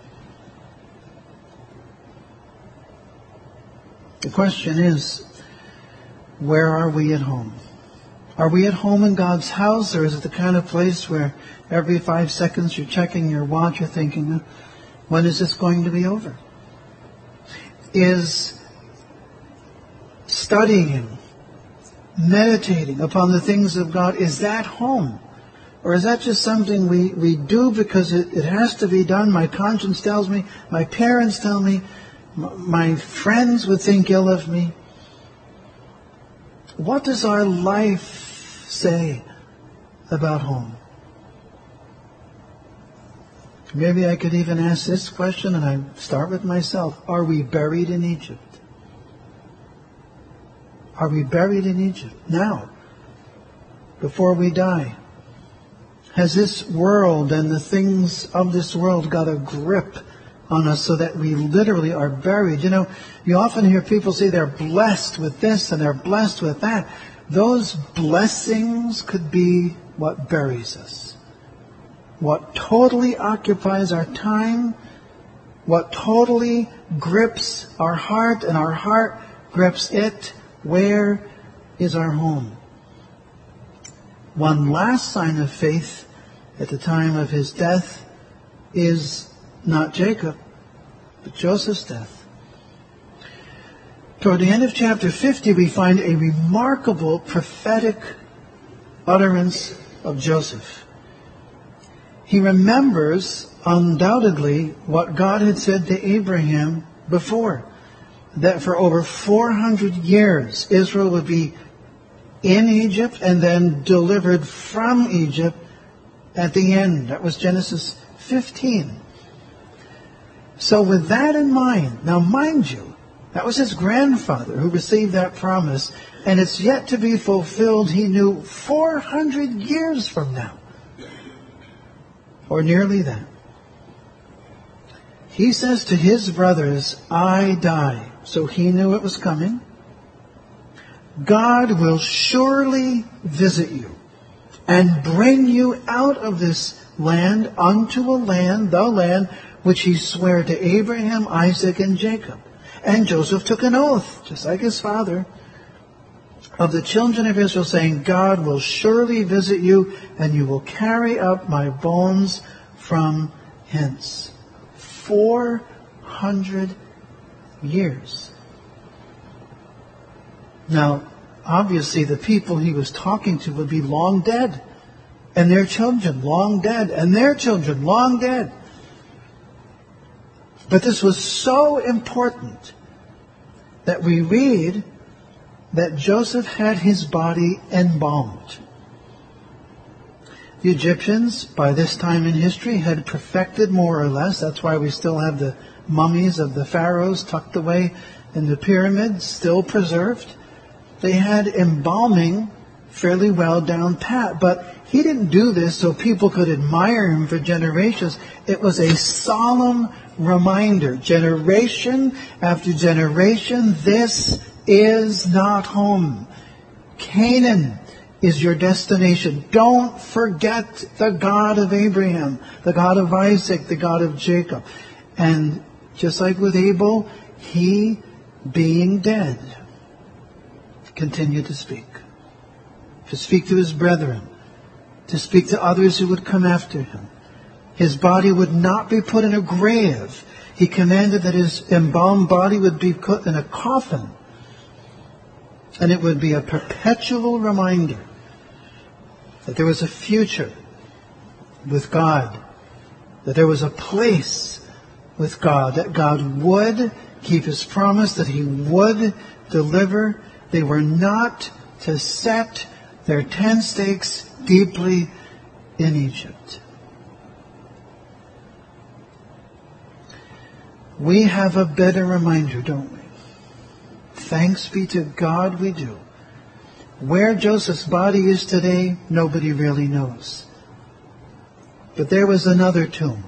The question is, where are we at home? Are we at home in God's house, or is it the kind of place where every five seconds you're checking your watch, you're thinking, when is this going to be over? Is studying, meditating upon the things of God, is that home? Or is that just something we, we do because it, it has to be done? My conscience tells me, my parents tell me, m- my friends would think ill of me. What does our life say about home? Maybe I could even ask this question, and I start with myself. Are we buried in Egypt? Are we buried in Egypt now, before we die? Has this world and the things of this world got a grip on us so that we literally are buried? You know, you often hear people say they're blessed with this and they're blessed with that. Those blessings could be what buries us. What totally occupies our time, what totally grips our heart, and our heart grips it. Where is our home? One last sign of faith at the time of his death is not Jacob, but Joseph's death. Toward the end of chapter fifty, we find a remarkable prophetic utterance of Joseph. He remembers undoubtedly what God had said to Abraham before, that for over four hundred years Israel would be in Egypt and then delivered from Egypt at the end. That was Genesis fifteen. So with that in mind, now mind you, that was his grandfather who received that promise, and it's yet to be fulfilled, he knew, four hundred years from now. Or nearly that. He says to his brothers, I die. So he knew it was coming. God will surely visit you and bring you out of this land unto a land, the land which he sware to Abraham, Isaac, and Jacob. And Joseph took an oath, just like his father, of the children of Israel, saying, God will surely visit you, and you will carry up my bones from hence. Four hundred years. Now, obviously the people he was talking to would be long dead, and their children long dead, and their children long dead. But this was so important that we read that Joseph had his body embalmed. The Egyptians, by this time in history, had perfected more or less. That's why we still have the mummies of the pharaohs tucked away in the pyramids, still preserved. They had embalming fairly well down pat, but he didn't do this so people could admire him for generations. It was a solemn reminder, generation after generation, this is not home. Canaan is your destination. Don't forget the God of Abraham, the God of Isaac, the God of Jacob. And just like with Abel, he, being dead, continued to speak. To speak to his brethren. To speak to others who would come after him. His body would not be put in a grave. He commanded that his embalmed body would be put in a coffin. And it would be a perpetual reminder that there was a future with God. That there was a place with God. That God would keep his promise. That he would deliver. They were not to set their tent stakes deeply in Egypt. We have a better reminder, don't we? Thanks be to God we do. Where Joseph's body is today, nobody really knows. But there was another tomb,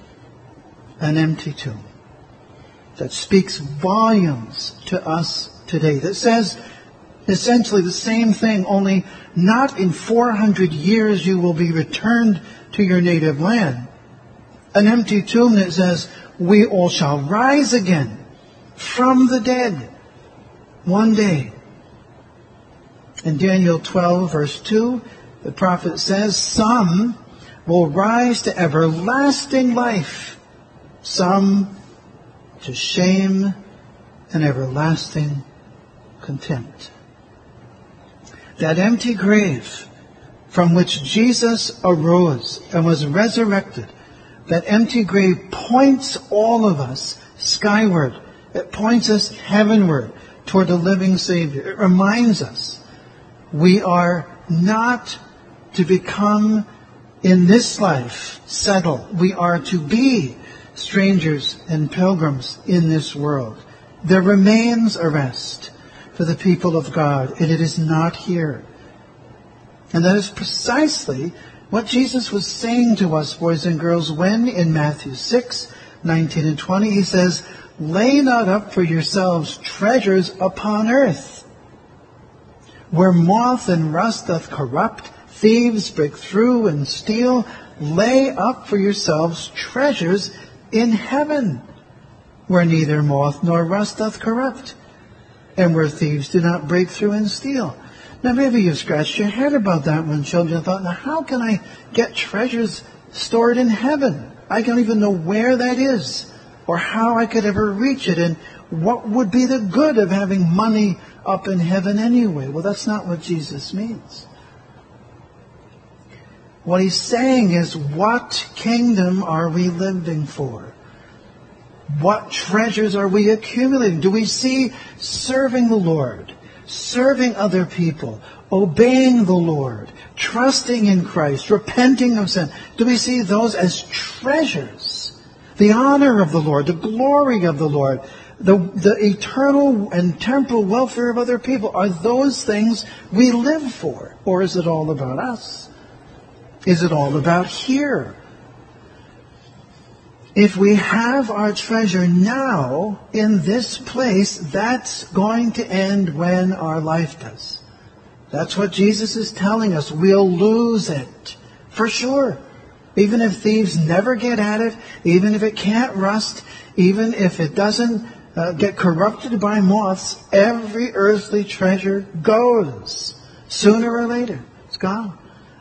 an empty tomb, that speaks volumes to us today, that says essentially the same thing, only not in four hundred years you will be returned to your native land. An empty tomb that says, we all shall rise again from the dead one day. In Daniel twelve, verse two, the prophet says, some will rise to everlasting life, some to shame and everlasting contempt. That empty grave from which Jesus arose and was resurrected, that empty grave points all of us skyward. It points us heavenward toward the living Savior. It reminds us we are not to become in this life settled. We are to be strangers and pilgrims in this world. There remains a rest for the people of God, and it is not here. And that is precisely what Jesus was saying to us, boys and girls, when in Matthew six, nineteen and twenty, he says, lay not up for yourselves treasures upon earth, where moth and rust doth corrupt, thieves break through and steal. Lay up for yourselves treasures in heaven, where neither moth nor rust doth corrupt, and where thieves do not break through and steal. Now maybe you've scratched your head about that when children thought, now how can I get treasures stored in heaven? I don't even know where that is, or how I could ever reach it, and what would be the good of having money up in heaven anyway? Well, that's not what Jesus means. What he's saying is, what kingdom are we living for? What treasures are we accumulating? Do we see serving the Lord, serving other people, obeying the Lord, trusting in Christ, repenting of sin? Do we see those as treasures? The honor of the Lord, the glory of the Lord, the, the eternal and temporal welfare of other people. Are those things we live for? Or is it all about us? Is it all about here? If we have our treasure now in this place, that's going to end when our life does. That's what Jesus is telling us. We'll lose it, for sure. Even if thieves never get at it, even if it can't rust, even if it doesn't uh, get corrupted by moths, every earthly treasure goes. Sooner or later, it's gone.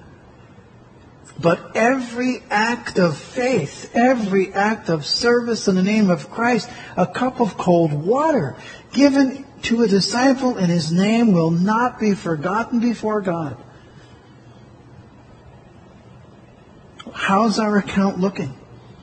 But every act of faith, every act of service in the name of Christ, a cup of cold water given to a disciple in his name will not be forgotten before God. How's our account looking?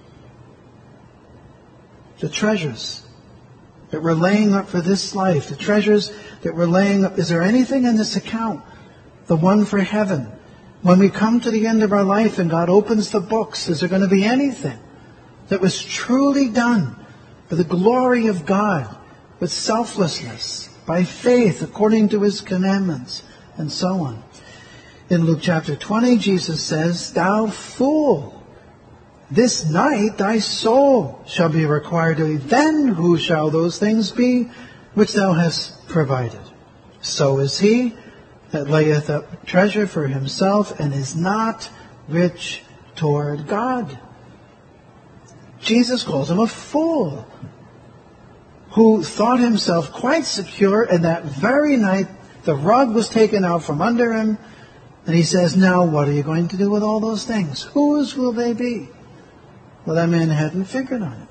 The treasures that we're laying up for this life, the treasures that we're laying up, is there anything in this account, the one for heaven? When we come to the end of our life and God opens the books, is there going to be anything that was truly done for the glory of God, with selflessness, by faith, according to His commandments, and so on? In Luke chapter twenty, Jesus says, "Thou fool, this night thy soul shall be required of thee. Then who shall those things be which thou hast provided? So is he that layeth up treasure for himself and is not rich toward God." Jesus calls him a fool who thought himself quite secure, and that very night the rug was taken out from under him, and he says, "Now what are you going to do with all those things? Whose will they be?" Well, that man hadn't figured on it.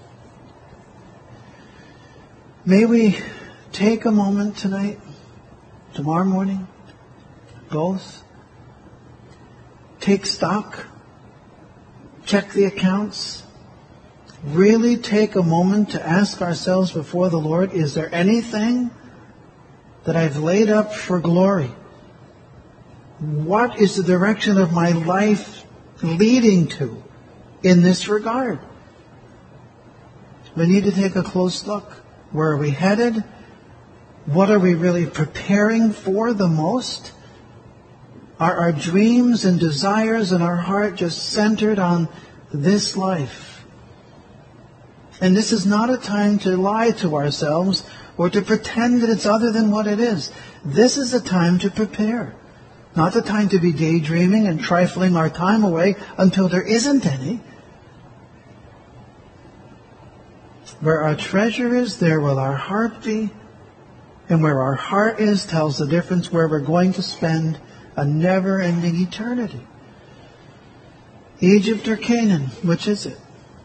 May we take a moment tonight, tomorrow morning, both, take stock, check the accounts, really take a moment to ask ourselves before the Lord, is there anything that I've laid up for glory? What is the direction of my life leading to in this regard? We need to take a close look. Where are we headed? What are we really preparing for the most? Are our dreams and desires in our heart just centered on this life? And this is not a time to lie to ourselves or to pretend that it's other than what it is. This is a time to prepare. Not the time to be daydreaming and trifling our time away until there isn't any. Where our treasure is, there will our heart be. And where our heart is tells the difference where we're going to spend a never-ending eternity. Egypt or Canaan, which is it?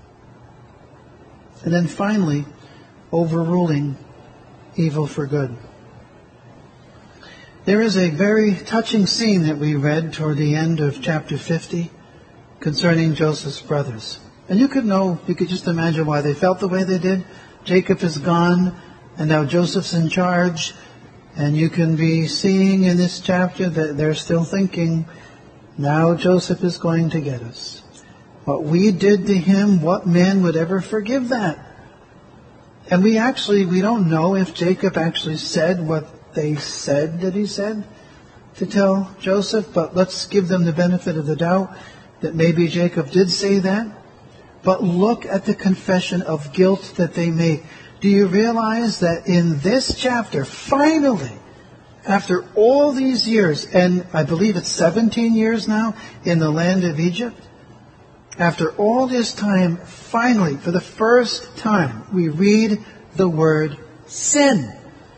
And then finally, overruling evil for good. There is a very touching scene that we read toward the end of chapter fifty concerning Joseph's brothers. And you could know, you could just imagine why they felt the way they did. Jacob is gone, and now Joseph's in charge. And you can be seeing in this chapter that they're still thinking, now Joseph is going to get us. What we did to him, what man would ever forgive that? And we actually, we don't know if Jacob actually said what they said that he said to tell Joseph, but let's give them the benefit of the doubt that maybe Jacob did say that. But look at the confession of guilt that they make. Do you realize that in this chapter, finally, after all these years, and I believe it's seventeen years now in the land of Egypt, after all this time, finally, for the first time, we read the word sin.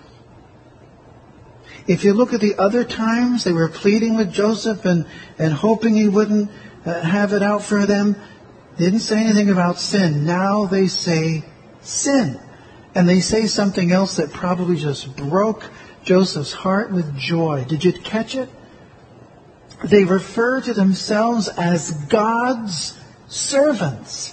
If you look at the other times, they were pleading with Joseph and, and hoping he wouldn't uh, have it out for them. They didn't say anything about sin. Now they say sin. And they say something else that probably just broke Joseph's heart with joy. Did you catch it? They refer to themselves as God's servants.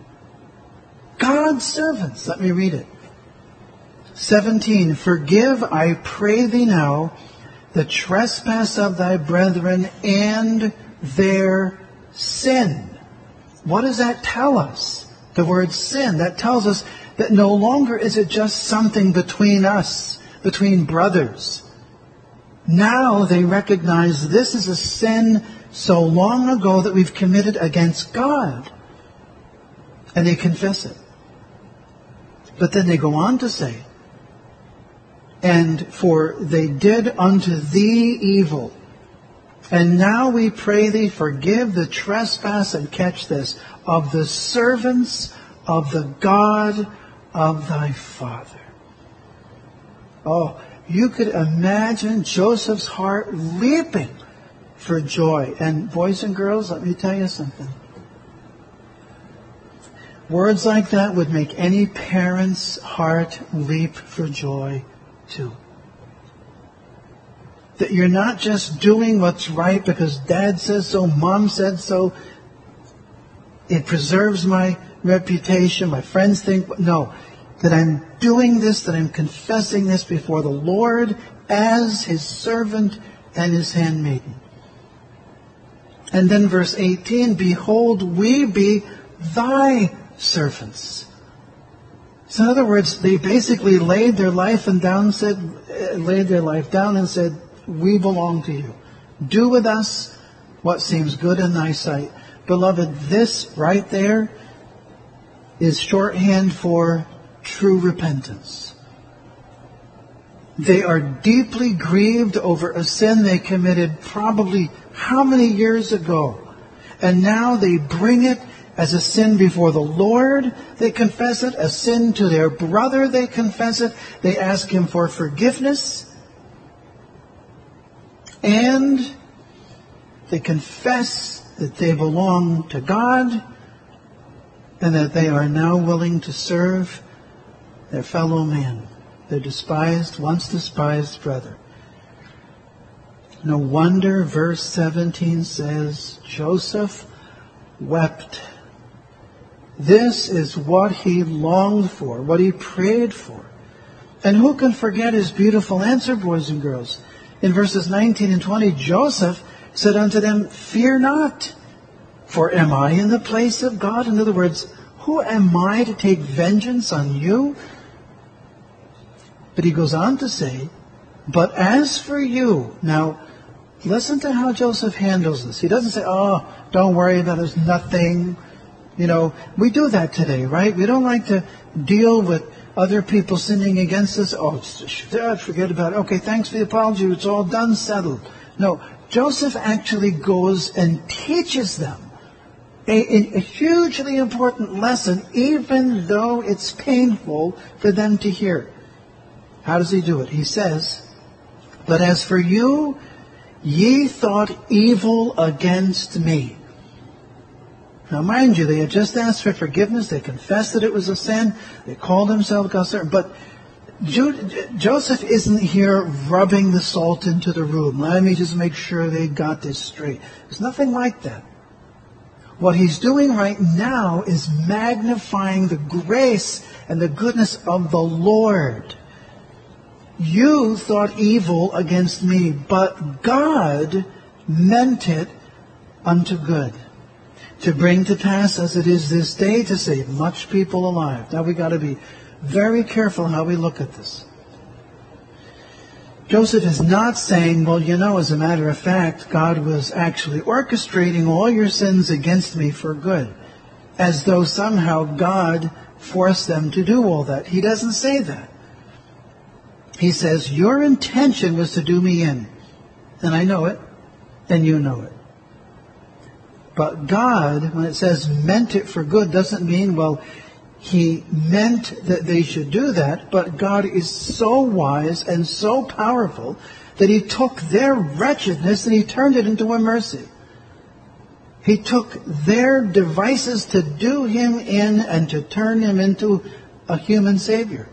God's servants. Let me read it. seventeen. Forgive, I pray thee now, the trespass of thy brethren and their sin. What does that tell us? The word sin. That tells us that no longer is it just something between us, between brothers. Now they recognize this is a sin so long ago that we've committed against God. And they confess it. But then they go on to say, and for they did unto thee evil. And now we pray thee, forgive the trespass, and catch this, of the servants of the God of thy father. Oh, you could imagine Joseph's heart leaping for joy. And boys and girls, let me tell you something. Words like that would make any parent's heart leap for joy too. That you're not just doing what's right because dad says so, mom said so. It preserves my reputation. My friends think, no, that I'm doing this, that I'm confessing this before the Lord as his servant and his handmaiden. And then verse eighteen, behold, we be thy servants. So in other words, they basically laid their life and down, said, laid their life down and said, we belong to you. Do with us what seems good in thy sight. Beloved, this right there is shorthand for true repentance. They are deeply grieved over a sin they committed probably how many years ago. And now they bring it as a sin before the Lord. They confess it. A sin to their brother, they confess it. They ask him for forgiveness. And they confess that they belong to God and that they are now willing to serve their fellow man, their despised, once despised brother. No wonder verse seventeen says, Joseph wept. This is what he longed for, what he prayed for. And who can forget his beautiful answer, boys and girls? In verses nineteen and twenty, Joseph said unto them, fear not, for am I in the place of God? In other words, who am I to take vengeance on you? But he goes on to say, but as for you, now listen to how Joseph handles this. He doesn't say, oh, don't worry, that is nothing. You know, we do that today, right? We don't like to deal with other people sinning against us. Oh, forget about it. Okay, thanks for the apology. It's all done, settled. No, Joseph actually goes and teaches them a, a hugely important lesson, even though it's painful for them to hear. How does he do it? He says, but as for you, ye thought evil against me. Now, mind you, they had just asked for forgiveness. They confessed that it was a sin. They called themselves God's servant. But Joseph isn't here rubbing the salt into the room. Let me just make sure they got this straight. There's nothing like that. What he's doing right now is magnifying the grace and the goodness of the Lord. You thought evil against me, but God meant it unto good, to bring to pass as it is this day, to save much people alive. Now we got to be very careful how we look at this. Joseph is not saying, well, you know, as a matter of fact, God was actually orchestrating all your sins against me for good, as though somehow God forced them to do all that. He doesn't say that. He says, your intention was to do me in, and I know it, and you know it. But God, when it says meant it for good, doesn't mean, well, he meant that they should do that, but God is so wise and so powerful that he took their wretchedness and he turned it into a mercy. He took their devices to do him in and to turn him into a human Savior.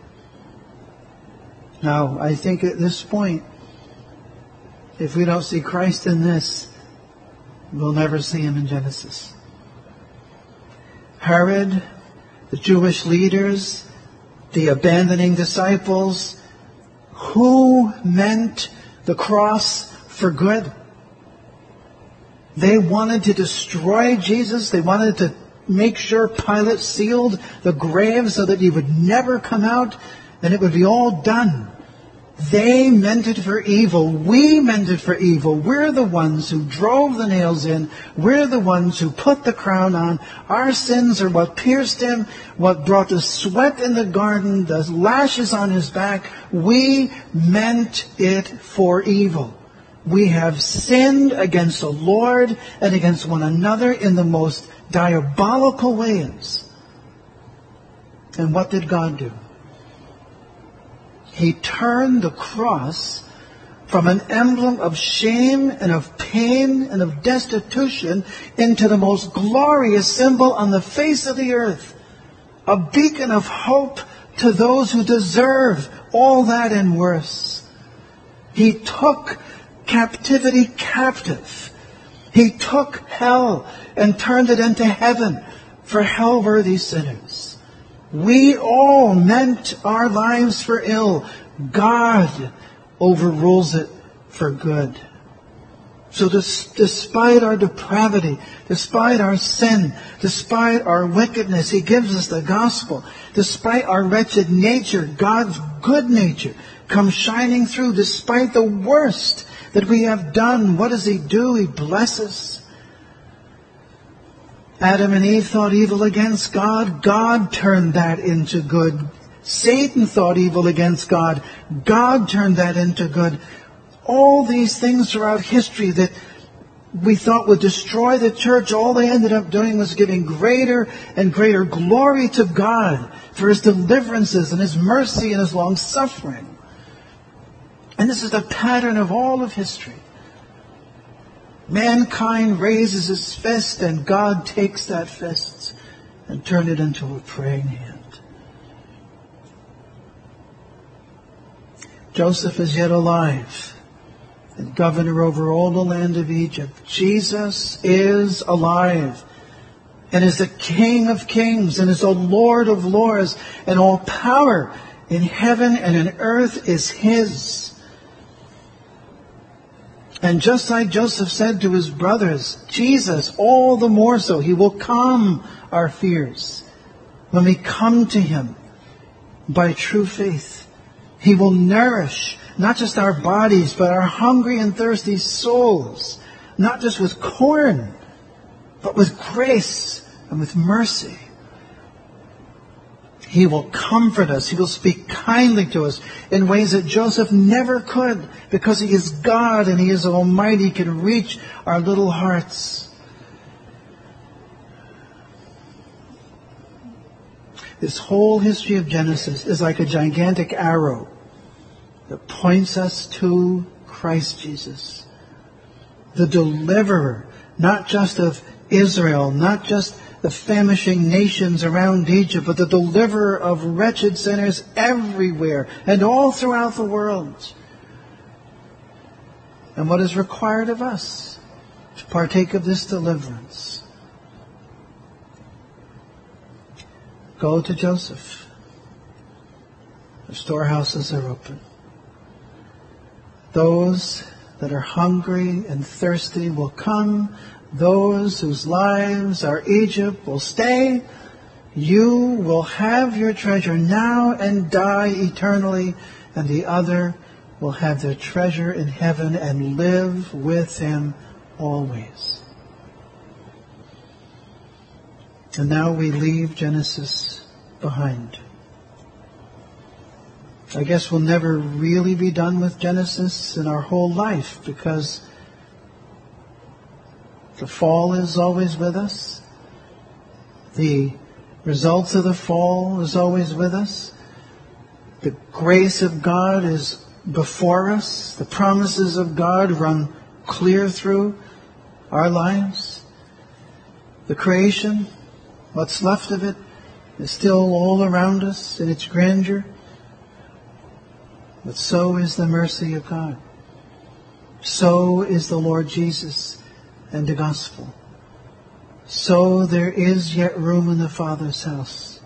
Now, I think at this point, if we don't see Christ in this, we'll never see him in Genesis. Herod, the Jewish leaders, the abandoning disciples, who meant the cross for good? They wanted to destroy Jesus. They wanted to make sure Pilate sealed the grave so that he would never come out and it would be all done. They meant it for evil. We meant it for evil. We're the ones who drove the nails in. We're the ones who put the crown on. Our sins are what pierced him, what brought the sweat in the garden, the lashes on his back. We meant it for evil. We have sinned against the Lord and against one another in the most diabolical ways. And what did God do? He turned the cross from an emblem of shame and of pain and of destitution into the most glorious symbol on the face of the earth. A beacon of hope to those who deserve all that and worse. He took captivity captive. He took hell and turned it into heaven for hell-worthy sinners. We all meant our lives for ill. God overrules it for good. So des- despite our depravity, despite our sin, despite our wickedness, he gives us the gospel. Despite our wretched nature, God's good nature comes shining through. Despite the worst that we have done, what does he do? He blesses. Adam and Eve thought evil against God. God turned that into good. Satan thought evil against God. God turned that into good. All these things throughout history that we thought would destroy the church, all they ended up doing was giving greater and greater glory to God for his deliverances and his mercy and his long suffering. And this is the pattern of all of history. Mankind raises his fist and God takes that fist and turns it into a praying hand. Joseph is yet alive and governor over all the land of Egypt. Jesus is alive and is the King of kings and is the Lord of lords, and all power in heaven and in earth is his. And just like Joseph said to his brothers, Jesus, all the more so, he will calm our fears when we come to him by true faith. He will nourish not just our bodies, but our hungry and thirsty souls, not just with corn, but with grace and with mercy. He will comfort us. He will speak kindly to us in ways that Joseph never could, because He is God and He is Almighty. He can reach our little hearts. This whole history of Genesis is like a gigantic arrow that points us to Christ Jesus, the deliverer, not just of Israel, not just the famishing nations around Egypt, but the deliverer of wretched sinners everywhere and all throughout the world. And what is required of us to partake of this deliverance? Go to Joseph. The storehouses are open. Those that are hungry and thirsty will come. Those whose lives are Egypt will stay. You will have your treasure now and die eternally, and the other will have their treasure in heaven and live with Him always. And now we leave Genesis behind. I guess we'll never really be done with Genesis in our whole life, because the fall is always with us. The results of the fall is always with us. The grace of God is before us. The promises of God run clear through our lives. The creation, what's left of it, is still all around us in its grandeur. But so is the mercy of God. So is the Lord Jesus and the gospel. So there is yet room in the Father's house.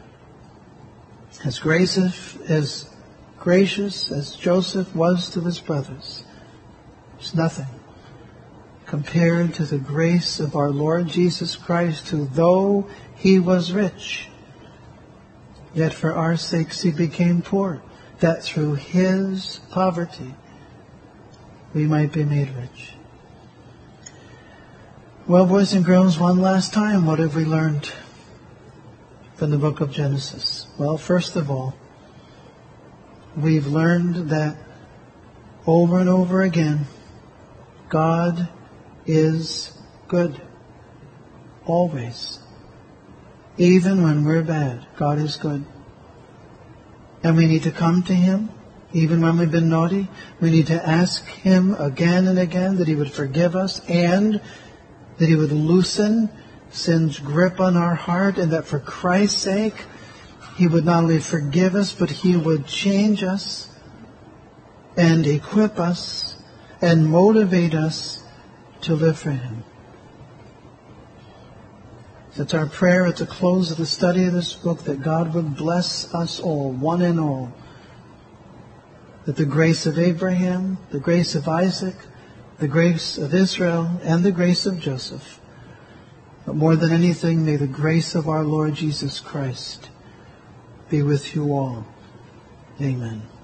As gracious, as gracious as Joseph was to his brothers, there's nothing compared to the grace of our Lord Jesus Christ, who, though He was rich, yet for our sakes He became poor, that through His poverty we might be made rich. Well, boys and girls, one last time, what have we learned from the book of Genesis? Well, first of all, we've learned that over and over again, God is good. Always. Even when we're bad, God is good. And we need to come to Him, even when we've been naughty. We need to ask Him again and again that He would forgive us, and that He would loosen sin's grip on our heart, and that for Christ's sake, He would not only forgive us, but He would change us and equip us and motivate us to live for Him. It's our prayer at the close of the study of this book that God would bless us all, one and all, that the grace of Abraham, the grace of Isaac, the grace of Israel, and the grace of Joseph, but more than anything, may the grace of our Lord Jesus Christ be with you all. Amen.